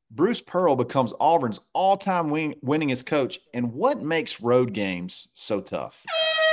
Bruce Pearl becomes Auburn's all-time winningest coach, and what makes road games so tough?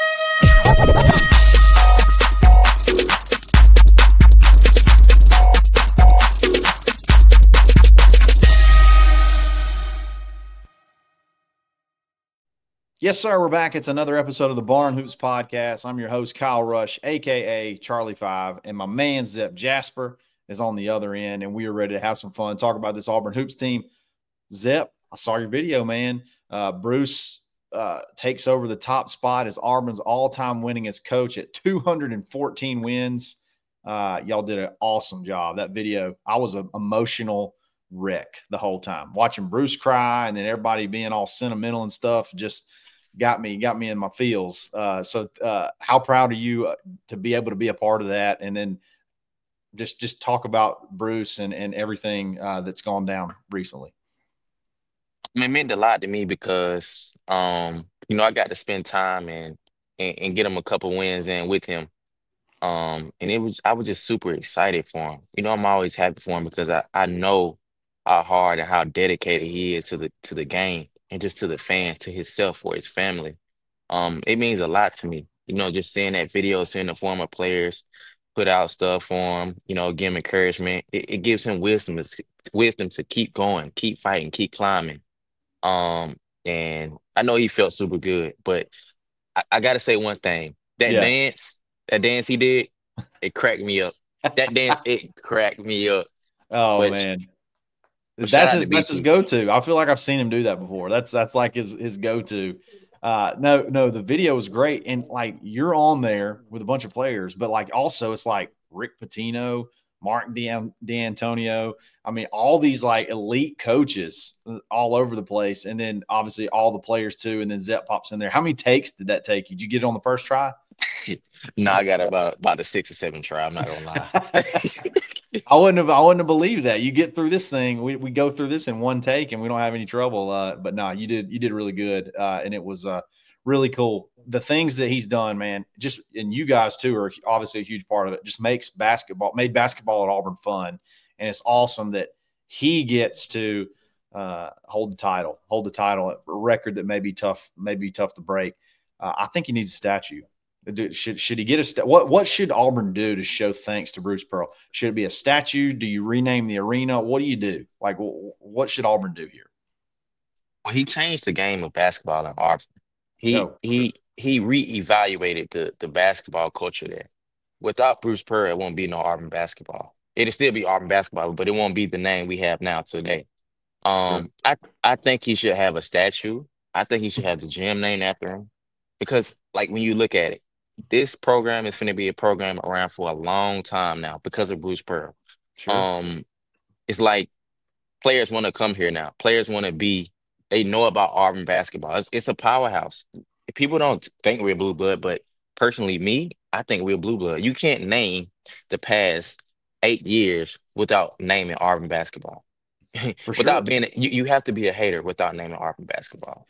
Yes, sir. We're back. It's another episode of the Barn Hoops Podcast. I'm your host, Kyle Rush, aka Charlie Five, and my man Zep Jasper is on the other end, and we are ready to have some fun, talk about this Auburn Hoops team. Zep, I saw your video, man. Bruce takes over the top spot as Auburn's all-time winningest coach at 214 wins. Y'all did an awesome job. That video, I was an emotional wreck the whole time. Watching Bruce cry and then everybody being all sentimental and stuff just got me in my feels. So how proud are you to be able to be a part of that? And then just talk about Bruce and everything that's gone down recently. I mean, it meant a lot to me because I got to spend time and get him a couple wins in with him. And I was just super excited for him. I'm always happy for him because I know how hard and how dedicated he is to the game and just to the fans, to himself, for his family. It means a lot to me. Just seeing that video, seeing the former players put out stuff for him, give him encouragement. It gives him wisdom to keep going, keep fighting, keep climbing. And I know he felt super good, but I gotta say one thing. That Yeah. dance, that dance he did, it cracked me up. That dance, it cracked me up. Oh But man. shout That's out to his BP. go-to. I feel like I've seen him do that before. That's like his go-to. No, the video was great, and like you're on there with a bunch of players, but like also it's like Rick Pitino, Mark D'Antonio. I mean, all these like elite coaches all over the place, and then obviously all the players too. And then Zep pops in there. How many takes did that take you? Did you get it on the first try? No, I got about the 6 or 7 try. I'm not gonna lie. I wouldn't have believed that. You get through this thing, we go through this in one take and we don't have any trouble. But no, you did really good. And it was really cool. The things that he's done, man, just and you guys too are obviously a huge part of it. Just made basketball at Auburn fun. And it's awesome that he gets to hold the title, a record that may be tough to break. I think he needs a statue. Should he get what should Auburn do to show thanks to Bruce Pearl? Should it be a statue? Do you rename the arena? What do you do? Like, what should Auburn do here? Well, he changed the game of basketball in Auburn. He Oh, sure, he he reevaluated the basketball culture there. Without Bruce Pearl, it won't be no Auburn basketball. It'll still be Auburn basketball, but it won't be the name we have now today. sure, I think he should have a statue. I think he should have the gym named after him because, like, when you look at it, this program is going to be a program around for a long time now because of Bruce Pearl. sure. Um, it's like players want to come here now. Players want to be. They know about Auburn basketball. It's a powerhouse. People don't think we're blue blood, but personally, me, I think we're blue blood. You can't name the past 8 years without naming Auburn basketball. For Without sure. being, you have to be a hater without naming Auburn basketball.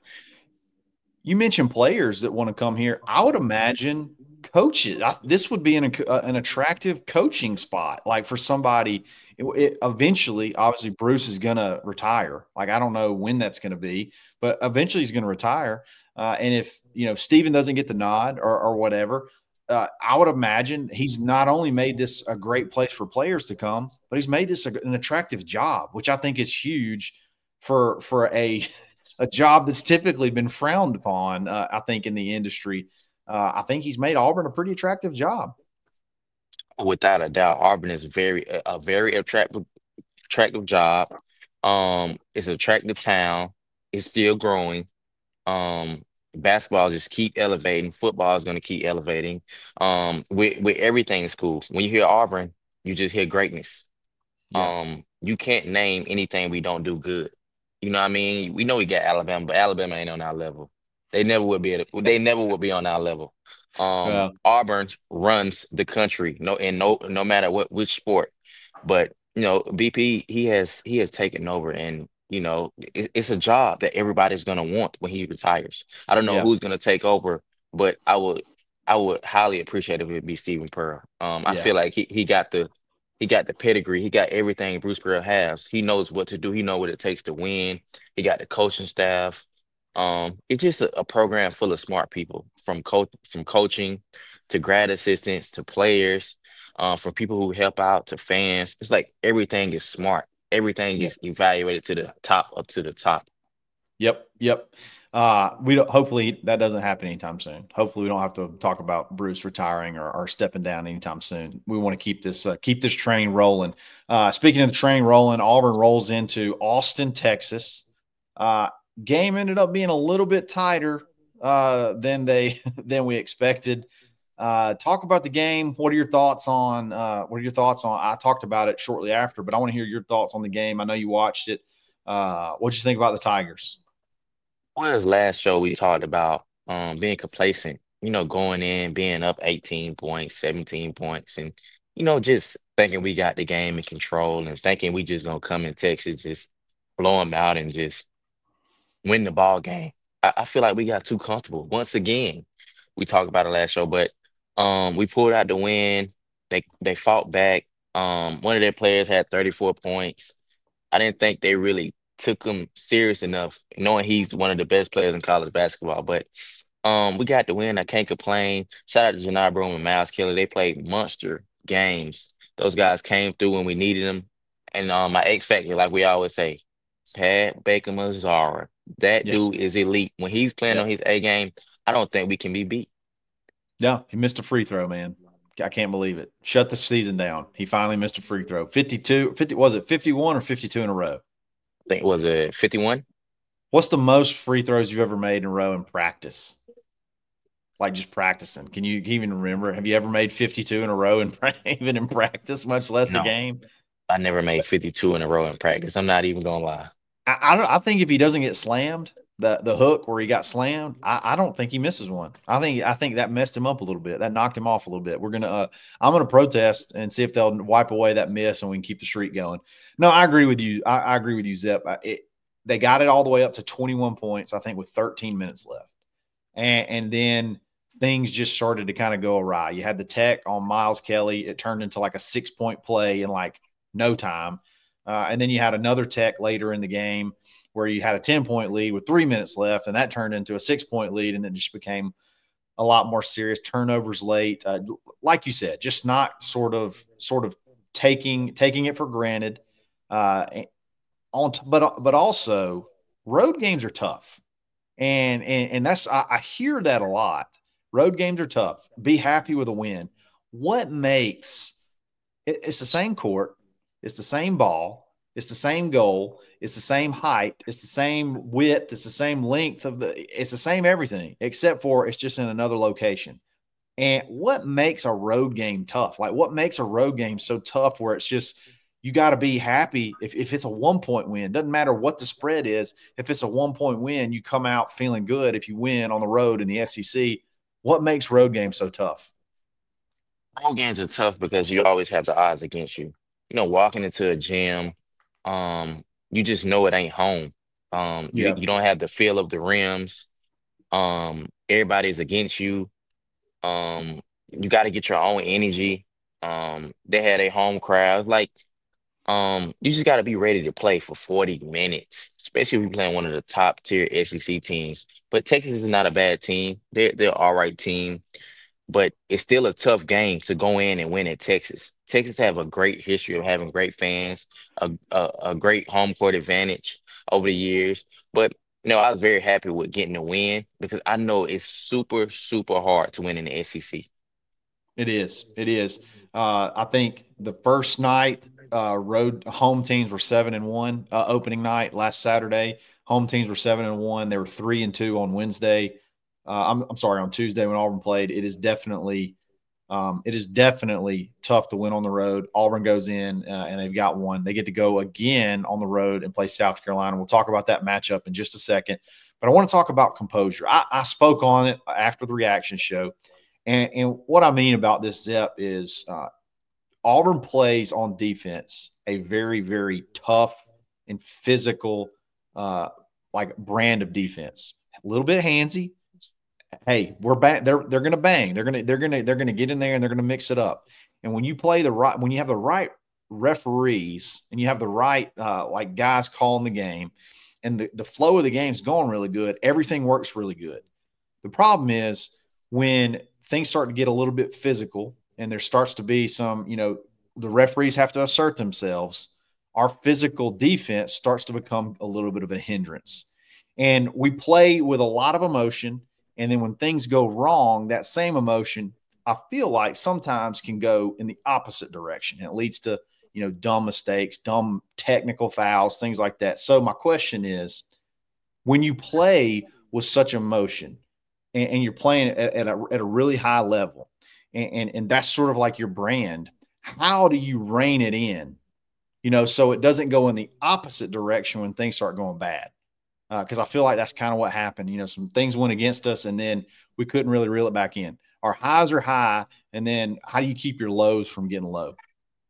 You mentioned players that want to come here. I would imagine coaches. This would be an attractive coaching spot, like for somebody. Eventually, obviously, Bruce is going to retire. Like I don't know when that's going to be, but eventually he's going to retire. And if Steven doesn't get the nod or whatever, I would imagine he's not only made this a great place for players to come, but he's made this an attractive job, which I think is huge for a job that's typically been frowned upon. I think in the industry, I think he's made Auburn a pretty attractive job. Without a doubt, Auburn is a very attractive job. It's an attractive town. It's still growing. Basketball just keep elevating. Football is going to keep elevating. With everything is cool. When you hear Auburn, you just hear greatness. Yeah, You can't name anything we don't do good. You know what I mean? We know we got Alabama, but Alabama ain't on our level. They never will be on our level. well, Auburn runs the country, no matter which sport. But BP he has taken over, and it's a job that everybody's gonna want when he retires. I don't know yeah, who's gonna take over, but I would highly appreciate if it be Stephen Pearl. I yeah. feel like he got He got the pedigree. He got everything Bruce Pearl has. He knows what to do. He know what it takes to win. He got the coaching staff. It's just a program full of smart people, from coaching to grad assistants to players, from people who help out to fans. It's like everything is smart. Everything Yeah. is evaluated to the top, up to the top. Yep. Yep. We don't. Hopefully that doesn't happen anytime soon. Hopefully we don't have to talk about Bruce retiring or stepping down anytime soon. We want to keep this train rolling. Speaking of the train rolling, Auburn rolls into Austin, Texas. Uh, Game ended up being a little bit tighter than they than we expected. Talk about the game. What are your thoughts on? What are your thoughts on? I talked about it shortly after, but I want to hear your thoughts on the game. I know you watched it. What you think about the Tigers? Whereas last show we talked about being complacent, going in, being up 18 points, 17 points, and just thinking we got the game in control and thinking we just gonna come in Texas, just blow them out and just win the ball game. I feel like we got too comfortable. Once again, we talked about it last show, but we pulled out the win. They fought back. One of their players had 34 points. I didn't think they really took him serious enough, knowing he's one of the best players in college basketball. But we got the win. I can't complain. Shout out to Janai Broome and Miles Kelly. They played monster games. Those guys came through when we needed them. And my X factor, like we always say, Pat Baker Mazara. That Yeah. dude is elite. When he's playing Yeah. on his A game, I don't think we can be beat. Yeah. He missed a free throw, man. I can't believe it. Shut the season down. He finally missed a free throw. 52, 50, was it 51 or 52 in a row? I think was it 51? What's the most free throws you've ever made in a row in practice? Like just practicing. Can you even remember? Have you ever made 52 in a row in even in practice, much less a No, game? I never made 52 in a row in practice. I'm not even gonna lie. I think if he doesn't get slammed, the hook where he got slammed, I don't think he misses one. I think that messed him up a little bit. That knocked him off a little bit. I'm gonna protest and see if they'll wipe away that miss and we can keep the streak going. No, I agree with you. I agree with you, Zep. They got it all the way up to 21 points, I think, with 13 minutes left, and then things just started to kind of go awry. You had the tech on Miles Kelly. It turned into like a 6 point play in like no time. And then you had another tech later in the game where you had a 10-point lead with 3 minutes left, and that turned into a 6 point lead, and then just became a lot more serious. Turnovers late, like you said, just not sort of taking it for granted. Uh, but also road games are tough, and that's I hear that a lot. Road games are tough. Be happy with a win. What makes it's the same court, it's the same ball, it's the same goal, it's the same height, it's the same width, it's the same length it's the same everything, except for it's just in another location. And what makes a road game tough? Like what makes a road game so tough where it's just you got to be happy if it's a 1 point win. Doesn't matter what the spread is. If it's a 1 point win, you come out feeling good if you win on the road in the SEC. What makes road games so tough? Home games are tough because you always have the odds against you. Walking into a gym, you just know it ain't home. You Yeah. you don't have the feel of the rims. Everybody's against you. You got to get your own energy. They had a home crowd. Like, you just got to be ready to play for 40 minutes, especially if you're playing one of the top tier SEC teams. But Texas is not a bad team. They're all right team, but it's still a tough game to go in and win at Texas. Texas have a great history of having great fans, a great home court advantage over the years. But I was very happy with getting the win because I know it's super, super hard to win in the SEC. It is. It is. I think the first night, road home teams were 7-1. Opening night last Saturday, home teams were 7-1. They were 3-2 on Wednesday. I'm sorry, on Tuesday when Auburn played. It is definitely tough to win on the road. Auburn goes in and they've got one. They get to go again on the road and play South Carolina. We'll talk about that matchup in just a second. But I want to talk about composure. I spoke on it after the reaction show. And what I mean about this, Zep, is Auburn plays on defense a very, very tough and physical, uh, like brand of defense. A little bit handsy. Hey, we're back. They're going to bang. They're going to get in there and they're going to mix it up. And when you play when you have the right referees and you have the right like guys calling the game, and the flow of the game is going really good, everything works really good. The problem is when things start to get a little bit physical and there starts to be some, the referees have to assert themselves. Our physical defense starts to become a little bit of a hindrance. And we play with a lot of emotion. And then when things go wrong, that same emotion, I feel like sometimes can go in the opposite direction. And it leads to, dumb mistakes, dumb technical fouls, things like that. So my question is, when you play with such emotion and you're playing at a really high level, and that's sort of like your brand, how do you rein it in, so it doesn't go in the opposite direction when things start going bad? Because I feel like that's kind of what happened. Some things went against us, and then we couldn't really reel it back in. Our highs are high, and then how do you keep your lows from getting low?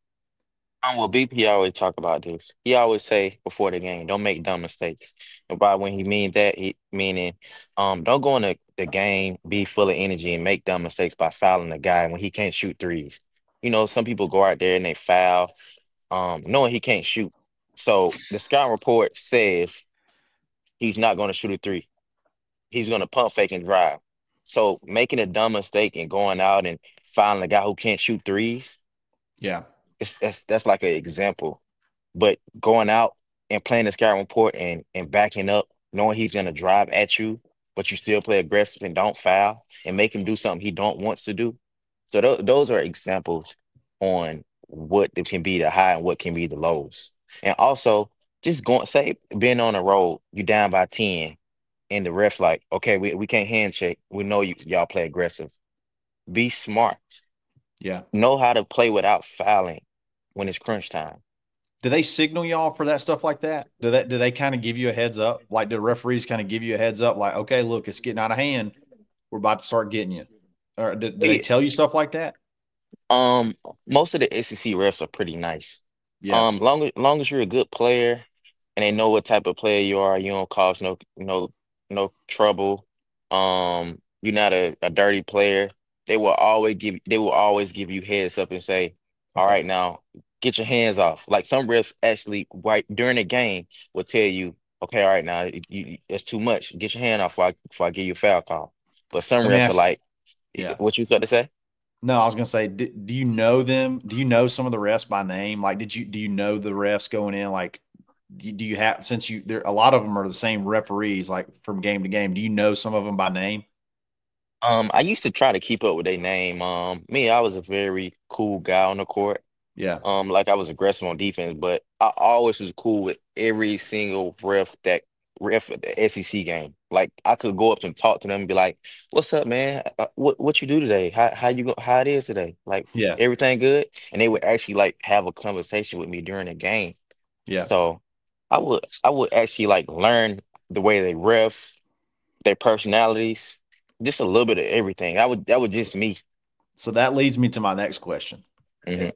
Well, BP always talk about this. He always say before the game, don't make dumb mistakes. And by when he mean that, he meaning, don't go in the game, be full of energy and make dumb mistakes by fouling the guy when he can't shoot threes. Some people go out there and they foul, knowing he can't shoot. So the scout report says he's not going to shoot a three. He's going to pump fake and drive. So making a dumb mistake and going out and fouling a guy who can't shoot threes, Yeah, that's like an example. But going out and playing the scouting report and backing up, knowing he's gonna drive at you, but you still play aggressive and don't foul and make him do something he don't wants to do. So those are examples on what it can be the high and what can be the lows. And also just going say being on the road, you down by 10 and the ref like, okay, we can't handshake. We know y'all play aggressive. Be smart. yeah. Know how to play without fouling when it's crunch time. Do they signal y'all for that stuff like that? Do they kind of give you a heads up? Like, do referees kind of give you a heads up? Like, okay, look, it's getting out of hand. We're about to start getting you. Or do they tell you stuff like that? Um, Most of the SEC refs are pretty nice. Yeah. Long as you're a good player and they know what type of player you are, you don't cause no trouble. You're not a dirty player. They will always give you heads up and say, all Okay. right, now get your hands off. Like some refs actually right during the game will tell you, okay, all right, now it's too much. Get your hand off before I give you a foul call. But some Let me refs are ask. like, Yeah. what you got to say? No, I was gonna say, do you know them? Do you know some of the refs by name? Like, do you know the refs going in? Like, do you have, since you there a lot of them are the same referees, like from game to game? Do you know some of them by name? I used to try to keep up with their name. Me, I was a very cool guy on the court. Yeah. Like I was aggressive on defense, but I always was cool with every single ref at the SEC game. Like I could go up and talk to them and be like, "What's up, man? What you do today? How it is today? Like Yeah. everything good?" And they would actually like have a conversation with me during the game. Yeah. So I would actually like learn the way they ref, their personalities, just a little bit of everything. That was just me. So that leads me to my next question. Hmm.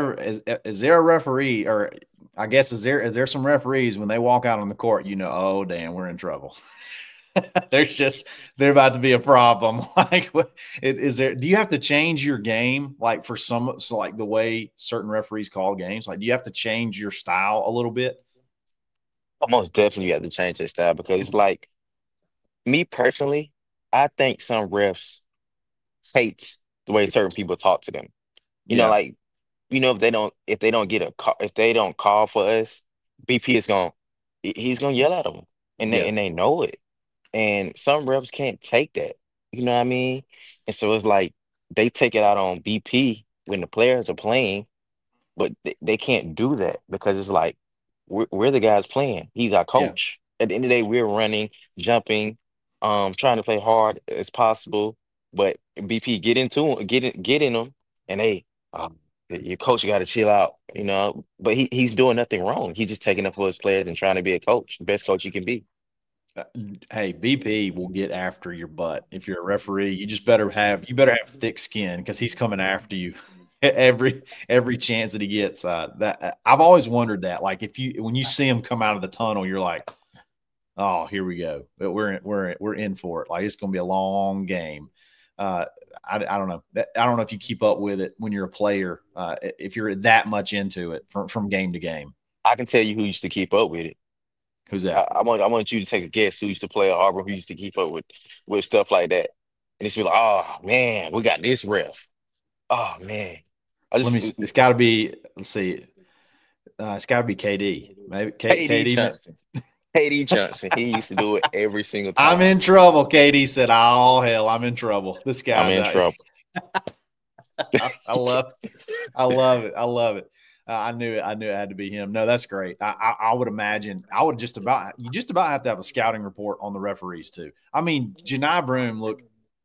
Is there a referee, or I guess is there some referees when they walk out on the court, oh damn, we're in trouble. There's just they're about to be a problem. Like, is there? Do you have to change your game, like for some, so like the way certain referees call games? Like, do you have to change your style a little bit? Most definitely you have to change their style because it's like me personally, I think some refs hates the way certain people talk to them. Yeah, Like if they don't get a call, if they don't call for us, BP is going he's gonna yell at them, and they yeah, and they know it. And some reps can't take that. You know what I mean? And so it's like they take it out on BP when the players are playing, but they can't do that because it's like we're the guys playing. He's our yeah. coach. At the end of the day, we're running, jumping, trying to play hard as possible. But BP get into him, get in them, and hey, your coach got to chill out, But he's doing nothing wrong. He's just taking up for his players and trying to be a coach, best coach he can be. Uh, Hey, BP will get after your butt if you're a referee. You better have thick skin because he's coming after you every chance that he gets. I've always wondered that. Like, if you when you see him come out of the tunnel, you're like, oh, here we go. We're in for it. Like, it's going to be a long game. uh, I don't know. I don't know if you keep up with it when you're a player, if you're that much into it from game to game. I can tell you who used to keep up with it. Who's I, that? I want I want you to take a guess who used to play at Auburn, who used to keep up with stuff like that. And it's be like, oh man, we got this ref. Oh man. I Let me. just It's got to be. Let's see. It's got to be KD. Maybe KD KD. Johnson. KD Johnson. He used to do it every single I'm time. in trouble. KD said, "Oh hell, I'm in trouble. This I'm guy's in out here." trouble. I love. I love it. I love it. I knew it. I knew it had to be him. No, that's great. I would imagine. I would just about. You just about have to have a scouting report on the referees too. I mean, Janai Broome. Look,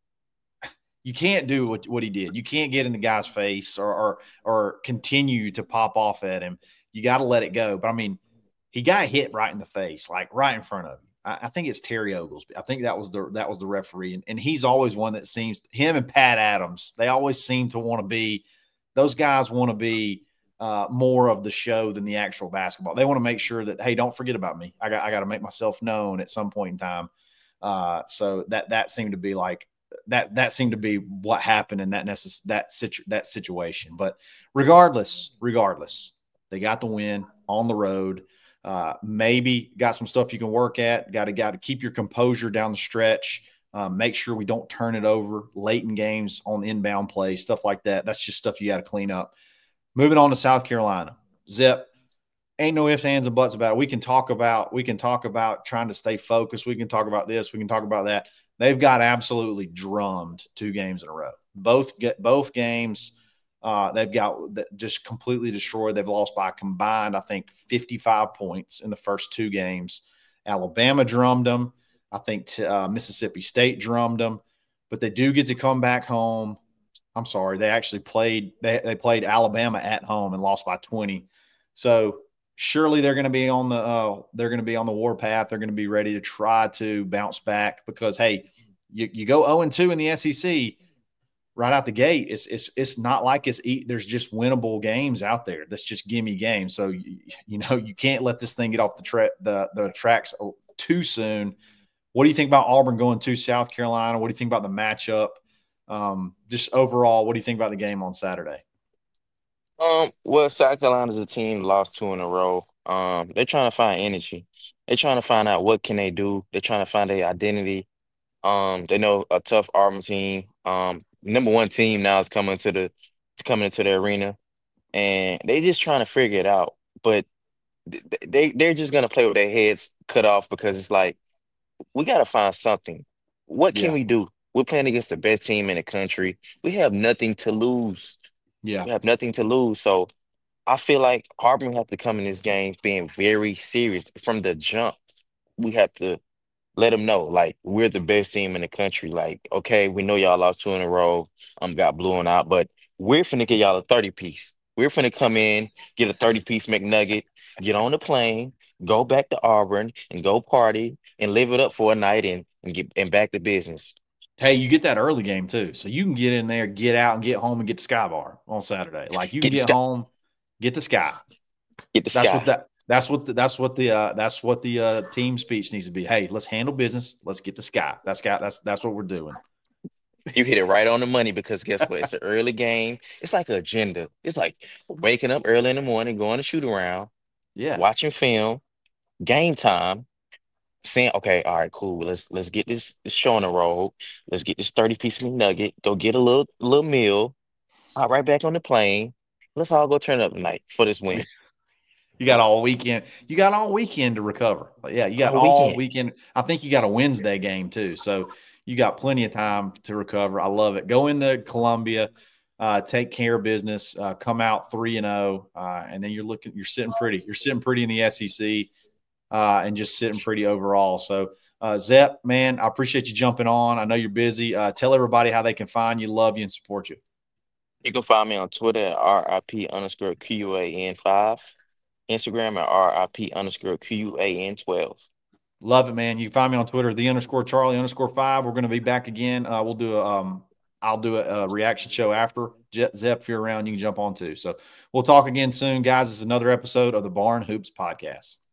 you can't do what he did. You can't get in the guy's face or continue to pop off at him. You got to let it go. But I mean, he got hit right in the face, like right in front of him. I think it's Terry Oglesby. I think that was the referee, and he's always one that seems him and Pat Adams. They always seem to want to be. Those guys want to be more of the show than the actual basketball. They want to make sure that, hey, don't forget about me. I got to make myself known at some point in time. So that seemed to be like that seemed to be what happened in that situation. But regardless, they got the win on the road. Maybe got some stuff you can work at. Got to keep your composure down the stretch. Make sure we don't turn it over late in games on inbound play, stuff like that. That's just stuff you got to clean up. Moving on to South Carolina, Zip. Ain't no ifs, ands, and buts about it. We can talk about trying to stay focused. We can talk about this. We can talk about that. They've got absolutely drummed 2 games in a row. Both games, they've got just completely destroyed. They've lost by a combined, I think, 55 points in the first 2 games. Alabama drummed them. I think Mississippi State drummed them, but they do get to come back home. I'm sorry, they actually played. They played Alabama at home and lost by 20. So surely they're going to be on the warpath. They're going to be ready to try to bounce back because hey, you go 0-2 in the SEC right out the gate. It's not like there's just winnable games out there. That's just gimme games. So you can't let this thing get off the tracks too soon. What do you think about Auburn going to South Carolina? What do you think about the matchup? Just overall, what do you think about the game on Saturday? Well, South Carolina's a team lost 2 in a row. They're trying to find energy. They're trying to find out what can they do. They're trying to find their identity. They know a tough Auburn team. Number one team now is coming into the arena, and they just trying to figure it out. But they're just gonna play with their heads cut off because it's like we gotta find something. What can Yeah, we do? We're playing against the best team in the country. We have nothing to lose. yeah. We have nothing to lose. So I feel like Auburn have to come in this game being very serious from the jump. We have to let them know, like, we're the best team in the country. Like, okay, we know y'all lost 2 in a row, got blown out, but we're finna get y'all a 30 piece. We're finna come in, get a 30-piece McNugget, get on the plane, go back to Auburn and go party and live it up for a night and get and back to business. Hey, you get that early game too, so you can get in there, get out, and get home and get the Sky Bar on Saturday. Like you can Get the get sky, home, get the Sky. get the That's sky. what the team speech needs to be. Hey, let's handle business. Let's get the Sky. That's what we're doing. You hit it right on the money because guess what? It's an early game. It's like an agenda. It's like waking up early in the morning, going to shoot around, Yeah. watching film, game time, saying, okay, all right, cool. Let's get this show on the road. Let's get this 30-piece McNugget. Go get a little meal. Hop right back on the plane. Let's all go turn up tonight for this win. You got all weekend. You got all weekend to recover. But yeah, you got All all weekend. weekend. I think you got a Wednesday game too, so you got plenty of time to recover. I love it. Go into Columbia, take care of business, come out 3-0, and then you're sitting pretty. You're sitting pretty in the SEC, and just sitting pretty overall. So, Zep, man, I appreciate you jumping on. I know you're busy. Tell everybody how they can find you, love you, and support you. You can find me on Twitter at RIP_QUAN5, Instagram at RIP_QUAN12. Love it, man. You can find me on Twitter, the_Charlie_5. We're going to be back again. I'll do a reaction show after. Zep, if you're around, you can jump on too. So we'll talk again soon, guys. This is another episode of the Barn Hoops Podcast.